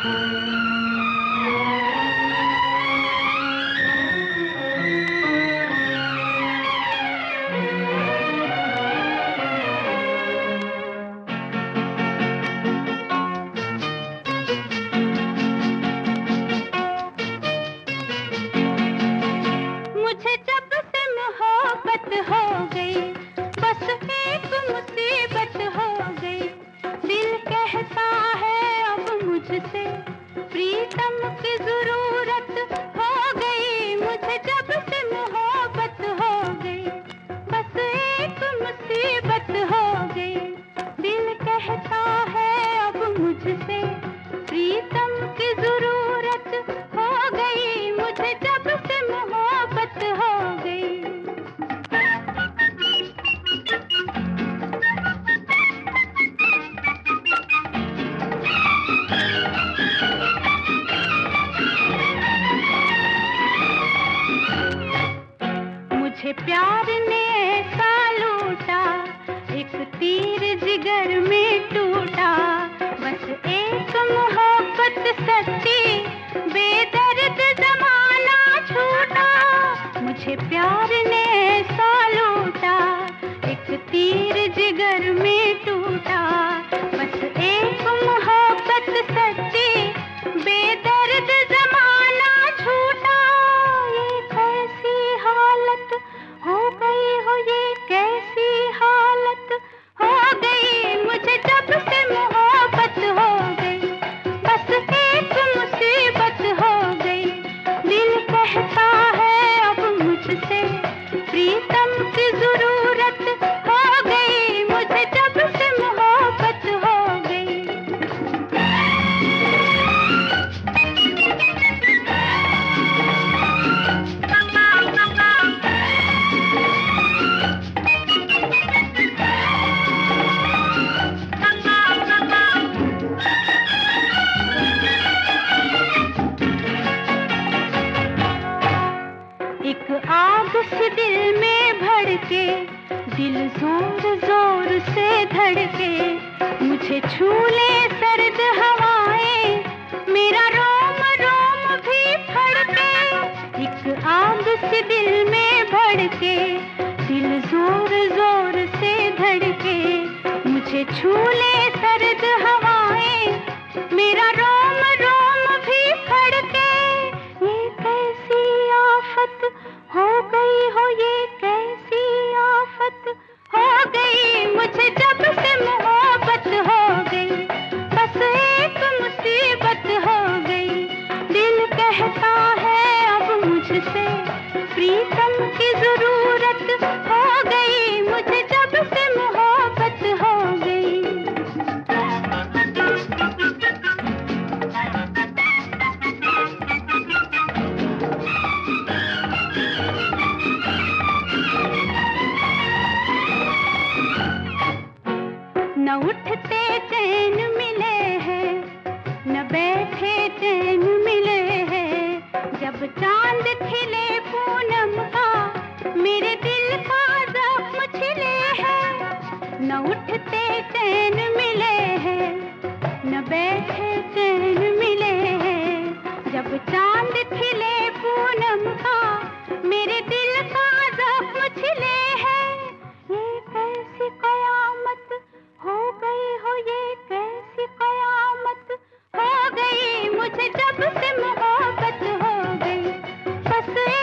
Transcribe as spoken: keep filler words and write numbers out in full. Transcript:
प्रीतम की जरूरत हो गई, मुझे जब से मोहब्बत हो गई, बस एक मुसीबत हो गई। दिल कहता है अब मुझसे प्रीतम की जरूरत हो गई, मुझे जब से मोहब्बत हो गई। मुझे प्यार ने ऐसा लूटा, एक तीर जिगर में टूटा, बस एक मोहब्बत सच्ची, बेदर्द जमाना छूटा। मुझे प्यार ने ऐसा लूटा, एक तीर जिगर में टूटा, बस एक मोहब्बत सच्ची, बेदर्द जमाना छूटा। ये कैसी हालत हो गई हो, ये कैसी हालत हो गई, मुझे जब से मोहब्बत हो गई, बस एक मुसीबत हो गई। दिल कहता है अब मुझसे प्रीतम की जरूरत हो गई, मुझे जब से मोहब्बत हो गई। एक आग सी दिल में भड़के, दिल जोर जोर से धड़के, मुझे छू ले सर्द हवाएं, मेरा रोम रोम भी फड़के। एक आग सी दिल में भड़के, दिल जोर जोर से धड़के, मुझे छू ले सर्द हवाएं, मेरा रोम रोम भी फड़के। ये कैसी आफत हो गई हो, ये कैसी आफत हो गई, मुझे जब से मोहब्बत हो गई, बस एक मुसीबत हो गई। दिल कहता है अब मुझसे प्रीतम की जरूरत हो गई, मुझे जब से मोहब्बत हो गई। न उठते चैन मिले हैं, न बैठे चैन मिले हैं, जब चांद खिले पूनम का, मेरे दिल का जख्म छिले हैं। न उठते चैन मिले हैं, न बैठे चैन मिले हैं, जब चांद खिले पूनम का, मेरे दिल का जख्म छिले हैं। ये कैसी कयामत हो गई हो, ये कैसी कयामत हो गई, मुझे जब से मोहब्बत हो गई, बस